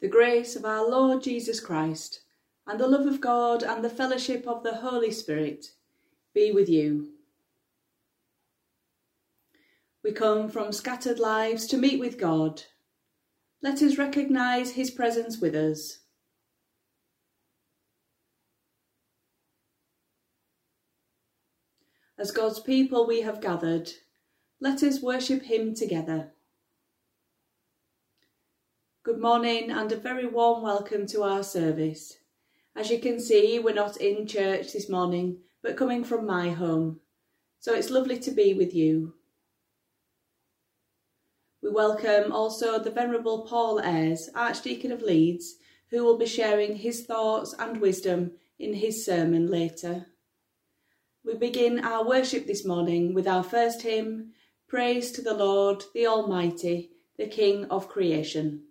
The grace of our Lord Jesus Christ, and the love of God, and the fellowship of the Holy Spirit be with you. We come from scattered lives to meet with God. Let us recognise his presence with us. As God's people we have gathered, let us worship him together. Good morning and a very warm welcome to our service. As you can see, we're not in church this morning, but coming from my home. So it's lovely to be with you. We welcome also the Venerable Paul Ayres, Archdeacon of Leeds, who will be sharing his thoughts and wisdom in his sermon later. We begin our worship this morning with our first hymn, Praise to the Lord, the Almighty, the King of Creation.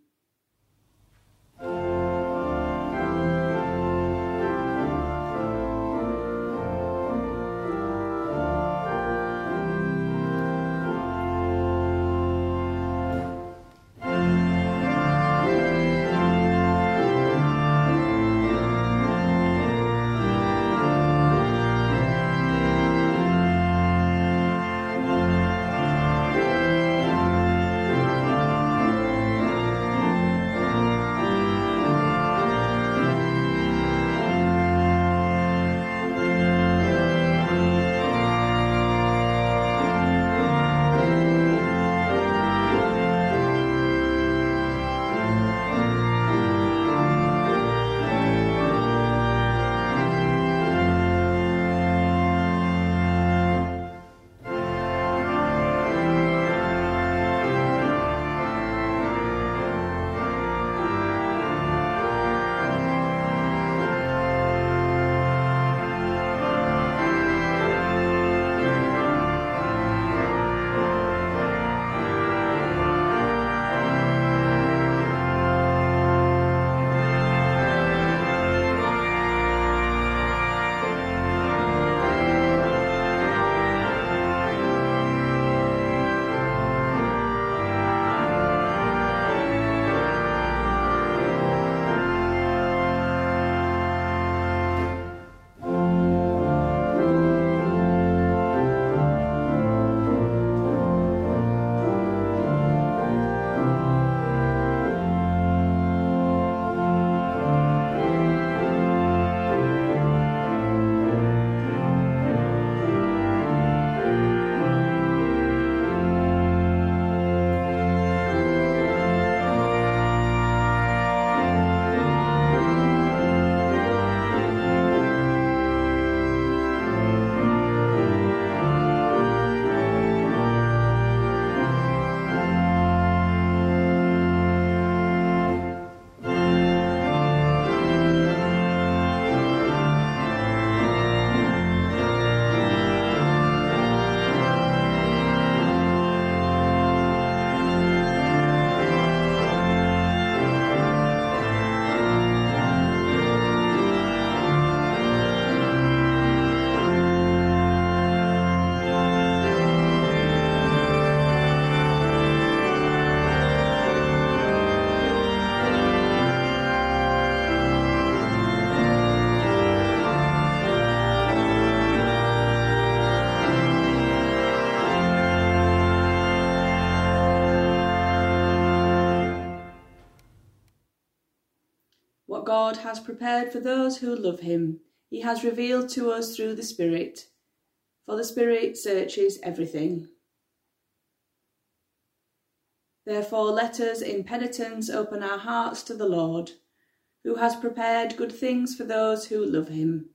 What God has prepared for those who love him, he has revealed to us through the Spirit, for the Spirit searches everything. Therefore let us in penitence open our hearts to the Lord, who has prepared good things for those who love him.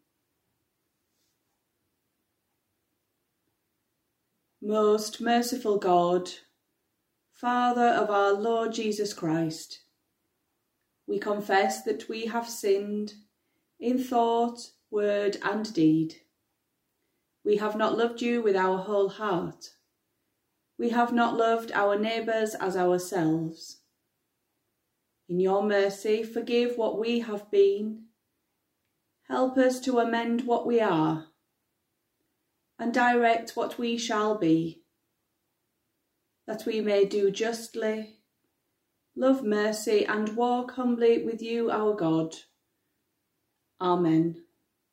Most merciful God, Father of our Lord Jesus Christ, we confess that we have sinned in thought, word and deed. We have not loved you with our whole heart. We have not loved our neighbours as ourselves. In your mercy, forgive what we have been. Help us to amend what we are, and direct what we shall be, that we may do justly, love mercy, and walk humbly with you, our God. Amen.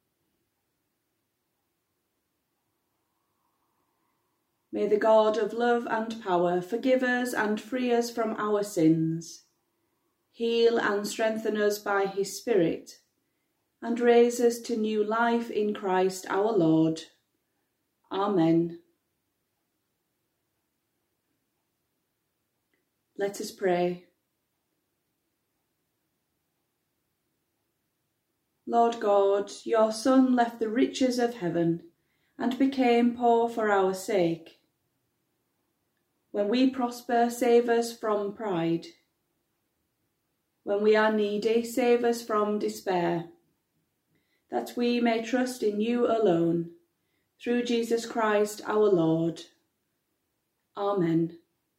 May the God of love and power forgive us and free us from our sins, heal and strengthen us by his Spirit, and raise us to new life in Christ our Lord. Amen. Let us pray. Lord God, your Son left the riches of heaven and became poor for our sake. When we prosper, save us from pride. When we are needy, save us from despair, that we may trust in you alone, through Jesus Christ our Lord. Amen.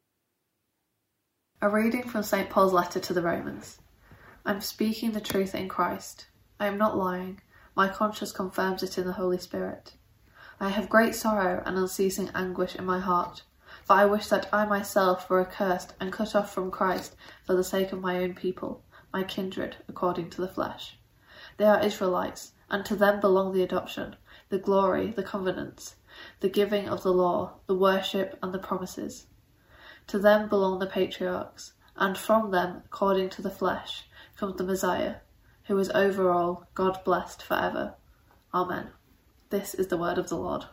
A reading from St. Paul's letter to the Romans. I am speaking the truth in Christ. I am not lying. My conscience confirms it in the Holy Spirit. I have great sorrow and unceasing anguish in my heart, for I wish that I myself were accursed and cut off from Christ for the sake of my own people, my kindred, according to the flesh. They are Israelites, and to them belong the adoption, the glory, the covenants, the giving of the law, the worship, and the promises. To them belong the patriarchs, and from them, according to the flesh, comes the Messiah, who is over all, God blessed forever. Amen. This is the word of the Lord.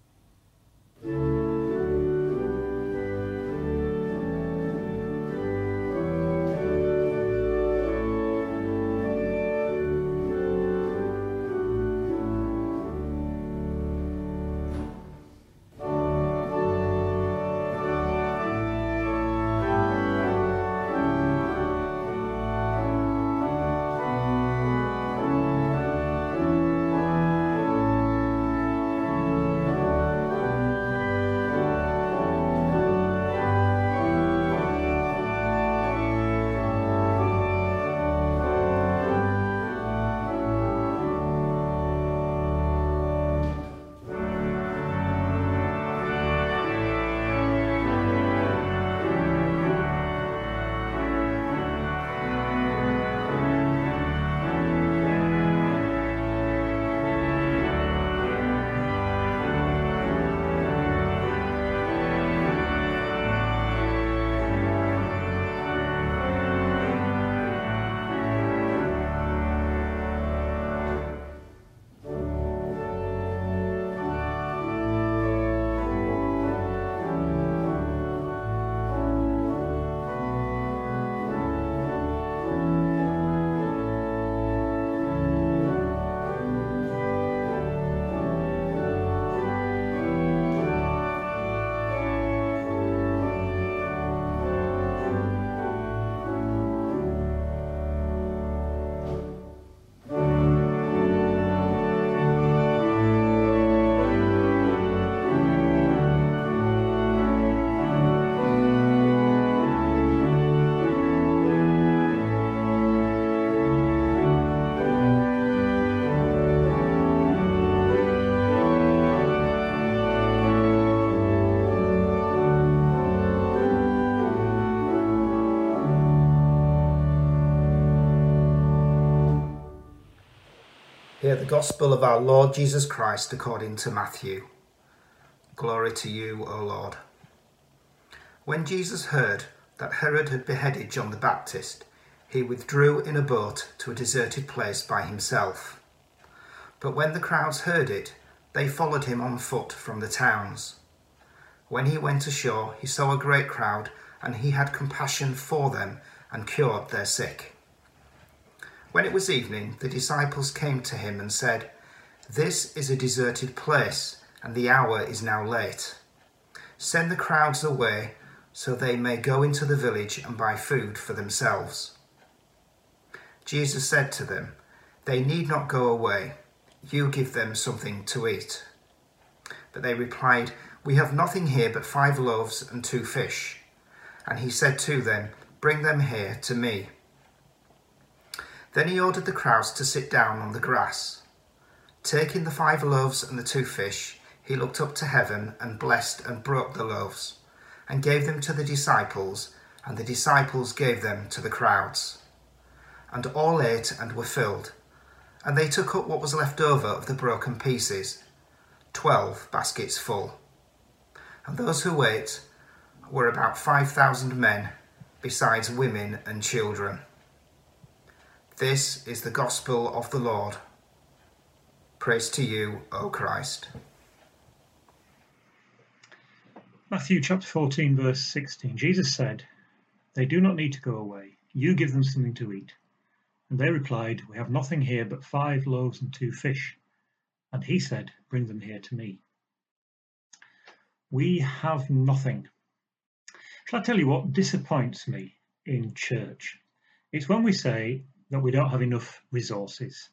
Hear the gospel of our Lord Jesus Christ according to Matthew. Glory to you, O Lord. When Jesus heard that Herod had beheaded John the Baptist, he withdrew in a boat to a deserted place by himself. But when the crowds heard it, they followed him on foot from the towns. When he went ashore, he saw a great crowd, and he had compassion for them and cured their sick. When it was evening, the disciples came to him and said, "This is a deserted place, and the hour is now late. Send the crowds away, so they may go into the village and buy food for themselves." Jesus said to them, "They need not go away. You give them something to eat." But they replied, "We have nothing here but 5 loaves and 2 fish. And he said to them, "Bring them here to me." Then he ordered the crowds to sit down on the grass. Taking the 5 loaves and the 2 fish, he looked up to heaven and blessed and broke the loaves, and gave them to the disciples, and the disciples gave them to the crowds. And all ate and were filled, and they took up what was left over of the broken pieces, 12 baskets full. And those who ate were about 5,000 men, besides women and children. This is the gospel of the Lord. Praise to you, O Christ. Matthew chapter 14, verse 16. Jesus said, "They do not need to go away. You give them something to eat." And they replied, "We have nothing here but 5 loaves and 2 fish. And he said, "Bring them here to me." We have nothing. Shall I tell you what disappoints me in church? It's when we say that we don't have enough resources.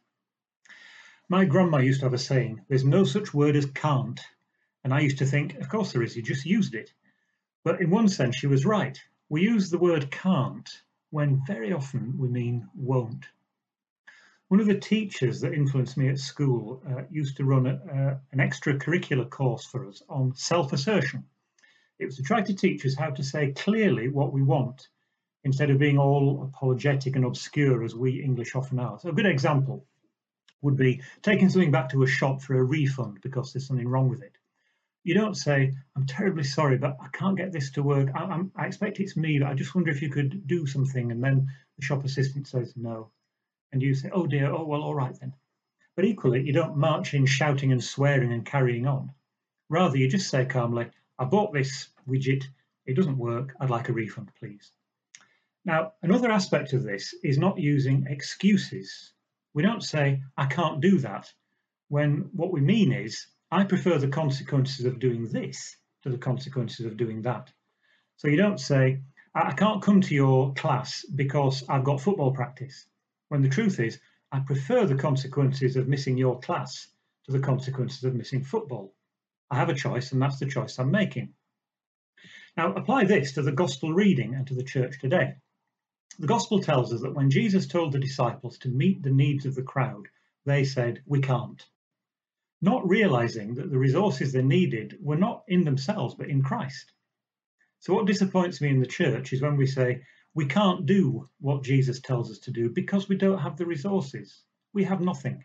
My grandma used to have a saying, "There's no such word as can't." And I used to think, of course there is, you just used it. But in one sense, she was right. We use the word can't when very often we mean won't. One of the teachers that influenced me at school used to run an extracurricular course for us on self-assertion. It was to try to teach us how to say clearly what we want, instead of being all apologetic and obscure as we English often are. So a good example would be taking something back to a shop for a refund because there's something wrong with it. You don't say, "I'm terribly sorry, but I can't get this to work. I expect it's me, but I just wonder if you could do something." And then the shop assistant says no. And you say, "Oh dear, oh well, all right then." But equally, you don't march in shouting and swearing and carrying on. Rather, you just say calmly, "I bought this widget. It doesn't work. I'd like a refund, please." Now, another aspect of this is not using excuses. We don't say, "I can't do that," when what we mean is, "I prefer the consequences of doing this to the consequences of doing that." So you don't say, "I can't come to your class because I've got football practice," when the truth is, "I prefer the consequences of missing your class to the consequences of missing football. I have a choice, and that's the choice I'm making." Now, apply this to the gospel reading and to the church today. The gospel tells us that when Jesus told the disciples to meet the needs of the crowd, they said, "We can't," not realizing that the resources they needed were not in themselves, but in Christ. So what disappoints me in the church is when we say, we can't do what Jesus tells us to do because we don't have the resources. We have nothing.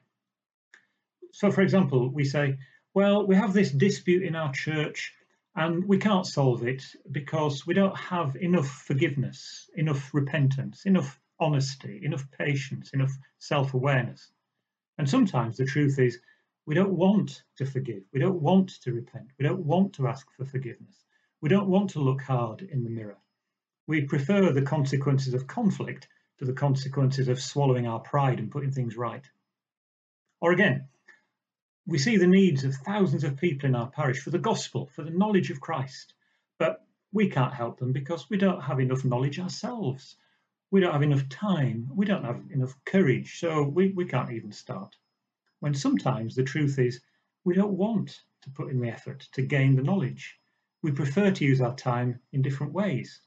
So for example, we say, well, we have this dispute in our church and we can't solve it because we don't have enough forgiveness, enough repentance, enough honesty, enough patience, enough self-awareness. And sometimes the truth is, we don't want to forgive. We don't want to repent. We don't want to ask for forgiveness. We don't want to look hard in the mirror. We prefer the consequences of conflict to the consequences of swallowing our pride and putting things right. Or again, we see the needs of thousands of people in our parish for the gospel, for the knowledge of Christ, but we can't help them because we don't have enough knowledge ourselves. We don't have enough time. We don't have enough courage, so we can't even start. When sometimes the truth is we don't want to put in the effort to gain the knowledge. We prefer to use our time in different ways.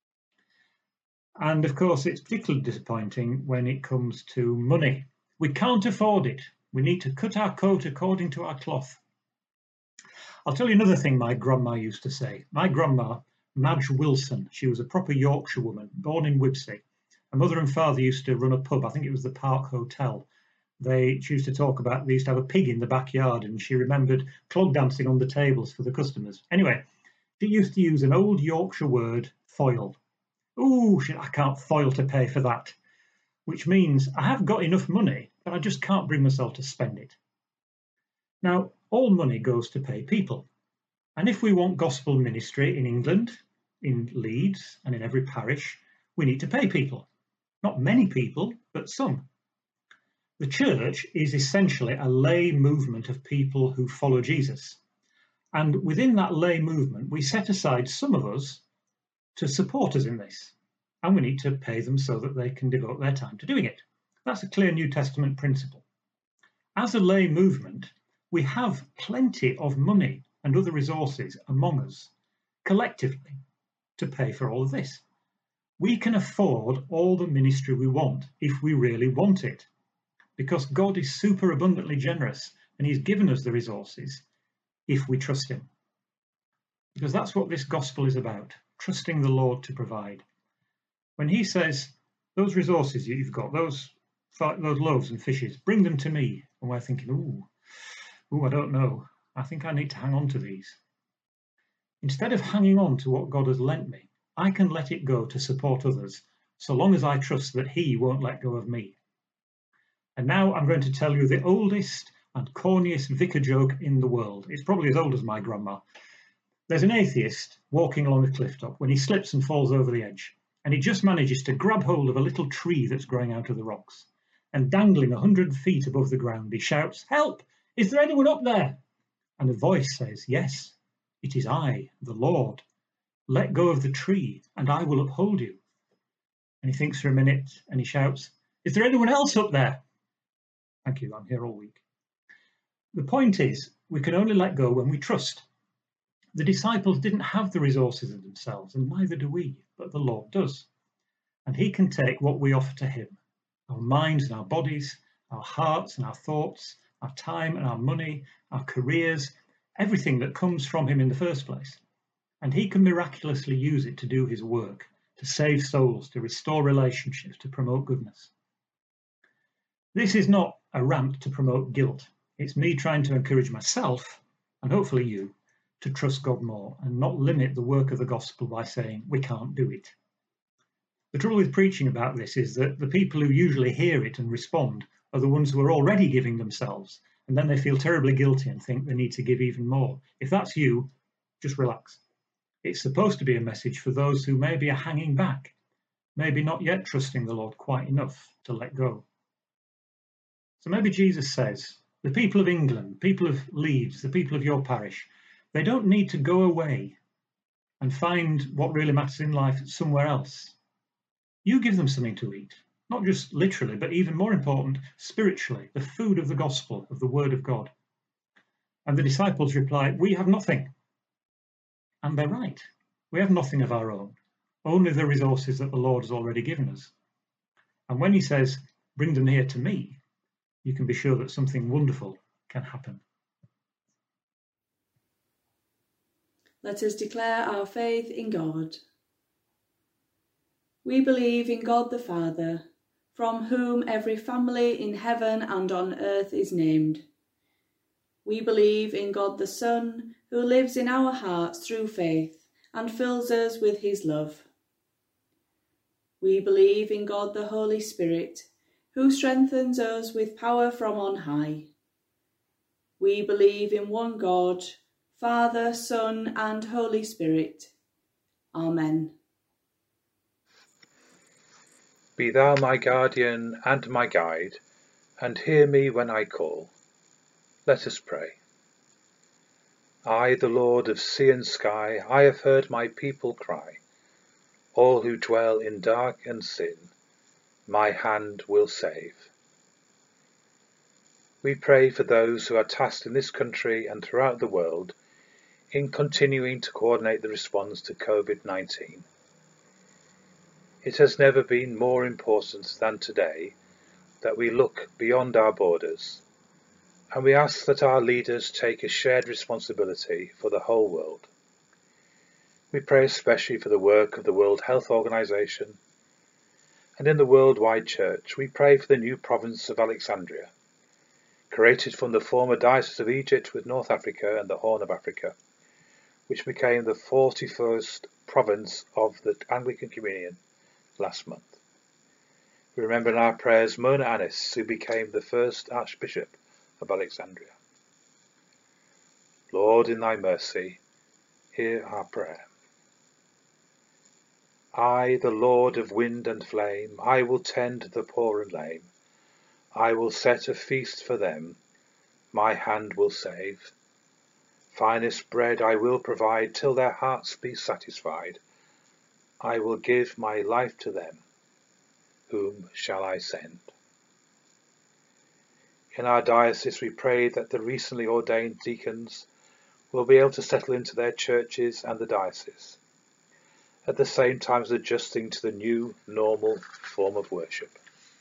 And of course, it's particularly disappointing when it comes to money. We can't afford it. We need to cut our coat according to our cloth. I'll tell you another thing my grandma used to say. My grandma, Madge Wilson, she was a proper Yorkshire woman, born in Wibsey. Her mother and father used to run a pub. I think it was the Park Hotel. She used to talk about, they used to have a pig in the backyard, and she remembered clog dancing on the tables for the customers. Anyway, she used to use an old Yorkshire word, foil. "Ooh, I can't foil to pay for that," which means I have got enough money, but I just can't bring myself to spend it. Now, all money goes to pay people. And if we want gospel ministry in England, in Leeds, and in every parish, we need to pay people. Not many people, but some. The church is essentially a lay movement of people who follow Jesus. And within that lay movement, we set aside some of us to support us in this. And we need to pay them so that they can devote their time to doing it. That's a clear New Testament principle. As a lay movement, we have plenty of money and other resources among us, collectively, to pay for all of this. We can afford all the ministry we want if we really want it, because God is super abundantly generous and He's given us the resources if we trust Him. Because that's what this gospel is about, trusting the Lord to provide. When he says, those resources that you've got, those loaves and fishes, bring them to me. And we're thinking, ooh, I don't know. I think I need to hang on to these. Instead of hanging on to what God has lent me, I can let it go to support others, so long as I trust that he won't let go of me. And now I'm going to tell you the oldest and corniest vicar joke in the world. It's probably as old as my grandma. There's an atheist walking along a cliff top when he slips and falls over the edge, and he just manages to grab hold of a little tree that's growing out of the rocks. And dangling 100 feet above the ground, he shouts, "Help! Is there anyone up there?" And a voice says, "Yes, it is I, the Lord. Let go of the tree, and I will uphold you." And he thinks for a minute, and he shouts, "Is there anyone else up there?" "Thank you, I'm here all week." The point is, we can only let go when we trust. The disciples didn't have the resources in themselves, and neither do we, but the Lord does. And he can take what we offer to him, our minds and our bodies, our hearts and our thoughts, our time and our money, our careers, everything that comes from him in the first place. And he can miraculously use it to do his work, to save souls, to restore relationships, to promote goodness. This is not a rant to promote guilt. It's me trying to encourage myself, and hopefully you, to trust God more and not limit the work of the gospel by saying we can't do it. The trouble with preaching about this is that the people who usually hear it and respond are the ones who are already giving themselves, and then they feel terribly guilty and think they need to give even more. If that's you, just relax. It's supposed to be a message for those who maybe are hanging back, maybe not yet trusting the Lord quite enough to let go. So maybe Jesus says, the people of England, people of Leeds, the people of your parish, they don't need to go away and find what really matters in life somewhere else. You give them something to eat, not just literally, but even more important, spiritually, the food of the gospel, of the word of God. And the disciples reply, we have nothing. And they're right. We have nothing of our own, only the resources that the Lord has already given us. And when he says, bring them here to me, you can be sure that something wonderful can happen. Let us declare our faith in God. We believe in God the Father, from whom every family in heaven and on earth is named. We believe in God the Son, who lives in our hearts through faith and fills us with his love. We believe in God the Holy Spirit, who strengthens us with power from on high. We believe in one God, Father, Son, and Holy Spirit. Amen. Be thou my guardian and my guide, and hear me when I call. Let us pray. I, the Lord of sea and sky, I have heard my people cry. All who dwell in dark and sin, my hand will save. We pray for those who are tasked in this country and throughout the world in continuing to coordinate the response to COVID-19. It has never been more important than today that we look beyond our borders, and we ask that our leaders take a shared responsibility for the whole world. We pray especially for the work of the World Health Organization, and in the worldwide church we pray for the new province of Alexandria, created from the former Diocese of Egypt with North Africa and the Horn of Africa, which became the 41st province of the Anglican Communion last month. We remember in our prayers Mona Anis, who became the first Archbishop of Alexandria. Lord, in thy mercy, hear our prayer. I, the Lord of wind and flame, I will tend the poor and lame. I will set a feast for them, my hand will save. Finest bread I will provide till their hearts be satisfied. I will give my life to them. Whom shall I send? In our diocese we pray that the recently ordained deacons will be able to settle into their churches and the diocese, at the same time as adjusting to the new normal form of worship.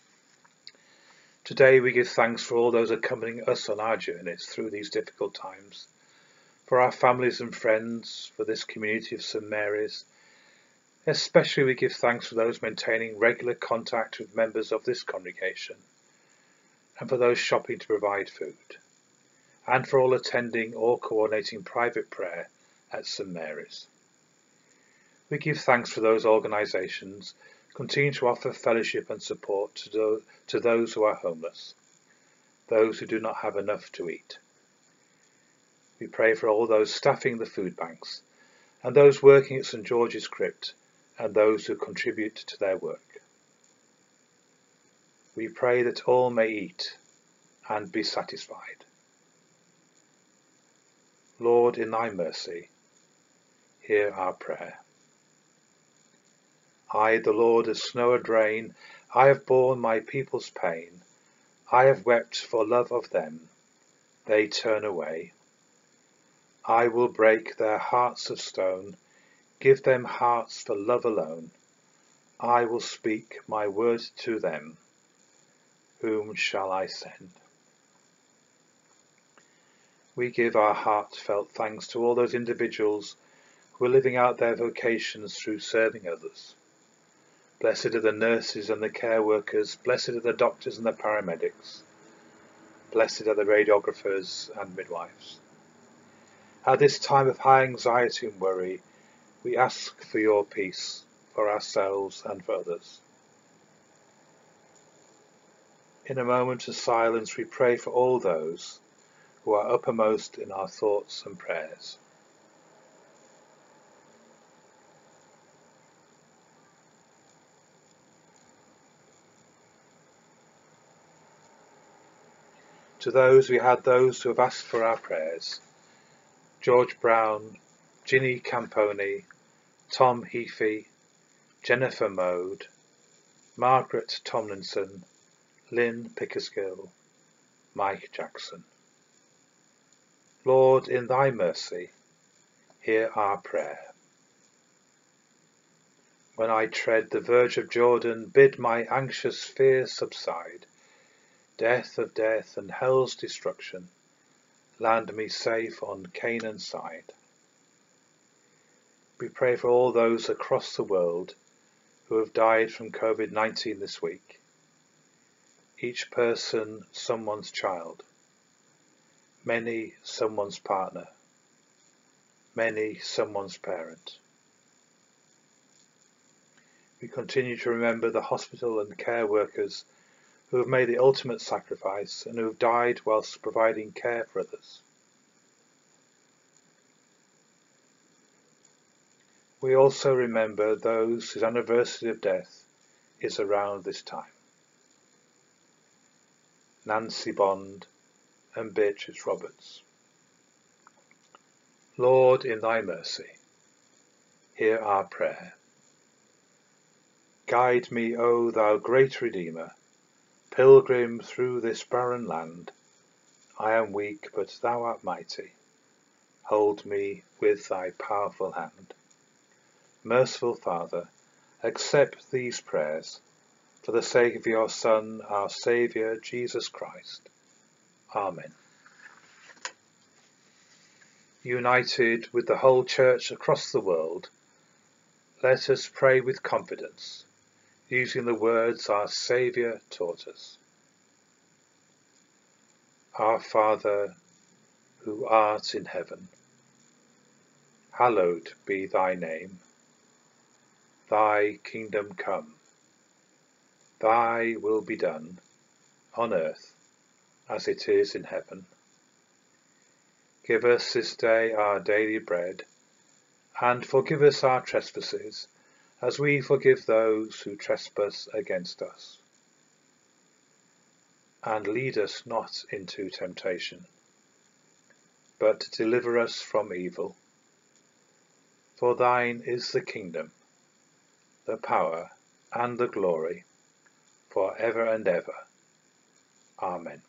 Today we give thanks for all those accompanying us on our journeys through these difficult times, for our families and friends, for this community of St Mary's, Especially we give thanks for those maintaining regular contact with members of this congregation, and for those shopping to provide food, and for all attending or coordinating private prayer at St Mary's. We give thanks for those organisations continue to offer fellowship and support to those who are homeless, those who do not have enough to eat. We pray for all those staffing the food banks, and those working at St George's Crypt, and those who contribute to their work. We pray that all may eat and be satisfied. Lord, in thy mercy, hear our prayer. I, the Lord, as snow and rain, I have borne my people's pain. I have wept for love of them. They turn away. I will break their hearts of stone, give them hearts for love alone. I will speak my word to them. Whom shall I send? We give our heartfelt thanks to all those individuals who are living out their vocations through serving others. Blessed are the nurses and the care workers, blessed are the doctors and the paramedics, blessed are the radiographers and midwives. At this time of high anxiety and worry, we ask for your peace for ourselves and for others. In a moment of silence, we pray for all those who are uppermost in our thoughts and prayers. To those we had those who have asked for our prayers: George Brown, Ginny Camponi, Tom Heafy, Jennifer Mode, Margaret Tomlinson, Lynn Pickersgill, Mike Jackson. Lord, in thy mercy, hear our prayer. When I tread the verge of Jordan, bid my anxious fears subside. Death of death and hell's destruction, land me safe on Canaan's side. We pray for all those across the world who have died from COVID-19 this week. Each person, someone's child. Many, someone's partner. Many, someone's parent. We continue to remember the hospital and care workers who have made the ultimate sacrifice and who have died whilst providing care for others. We also remember those whose anniversary of death is around this time. Nancy Bond and Beatrice Roberts. Lord, in thy mercy, hear our prayer. Guide me, O thou great Redeemer, pilgrim through this barren land. I am weak, but thou art mighty. Hold me with thy powerful hand. Merciful Father, accept these prayers for the sake of your Son, our Saviour, Jesus Christ. Amen. United with the whole Church across the world, let us pray with confidence, using the words our Saviour taught us. Our Father, who art in heaven, hallowed be thy name. Thy kingdom come. Thy will be done, on earth as it is in heaven. Give us this day our daily bread, and forgive us our trespasses, as we forgive those who trespass against us. And lead us not into temptation, but deliver us from evil. For thine is the kingdom, the power, and the glory, for ever and ever. Amen.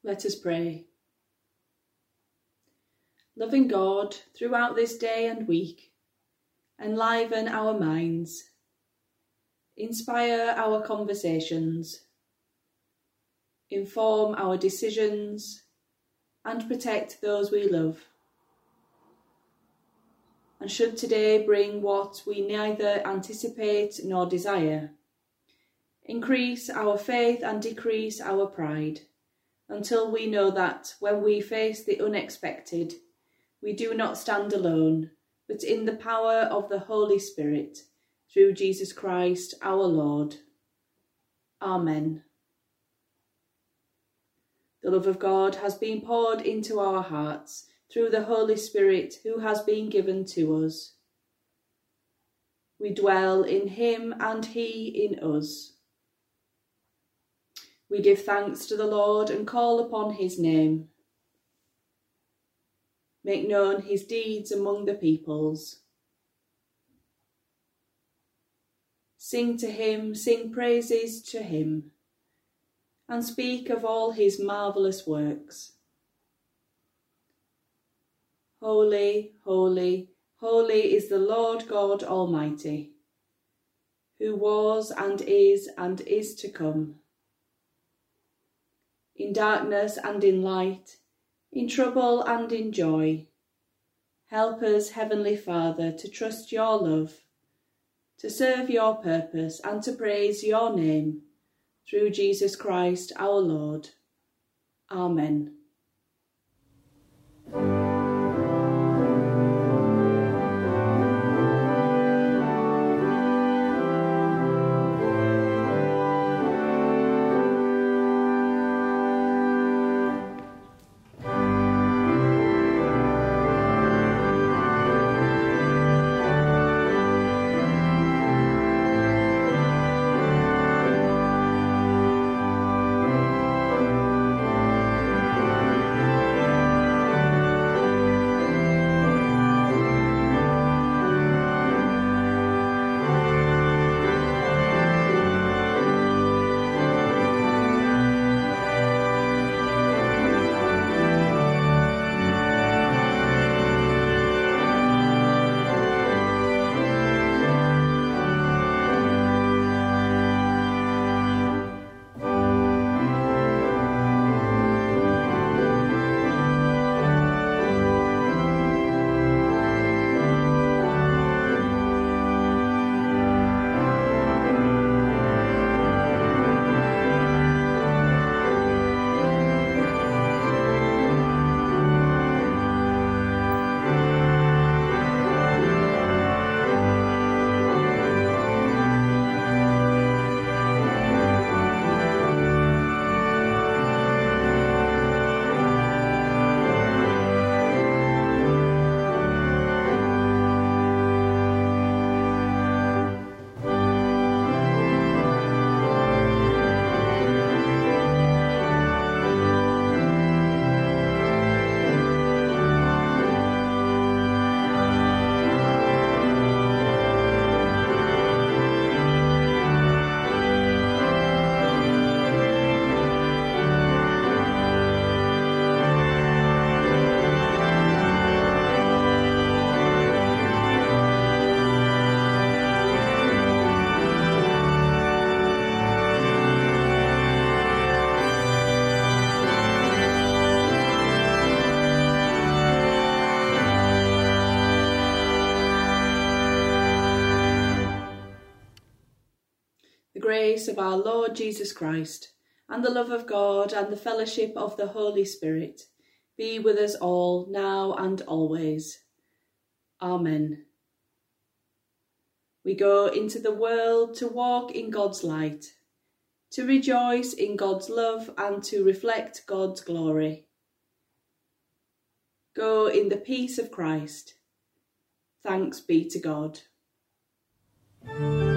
Let us pray. Loving God, throughout this day and week, enliven our minds, inspire our conversations, inform our decisions, and protect those we love. And should today bring what we neither anticipate nor desire, increase our faith and decrease our pride, until we know that when we face the unexpected, we do not stand alone, but in the power of the Holy Spirit, through Jesus Christ our Lord. Amen. The love of God has been poured into our hearts through the Holy Spirit who has been given to us. We dwell in him and he in us. We give thanks to the Lord and call upon his name. Make known his deeds among the peoples. Sing to him, sing praises to him, and speak of all his marvellous works. Holy, holy, holy is the Lord God Almighty, who was and is to come. In darkness and in light, in trouble and in joy, help us, Heavenly Father, to trust your love, to serve your purpose and to praise your name, through Jesus Christ our Lord. Amen. Grace of our Lord Jesus Christ, and the love of God, and the fellowship of the Holy Spirit, be with us all, now and always. Amen. We go into the world to walk in God's light, to rejoice in God's love, and to reflect God's glory. Go in the peace of Christ. Thanks be to God.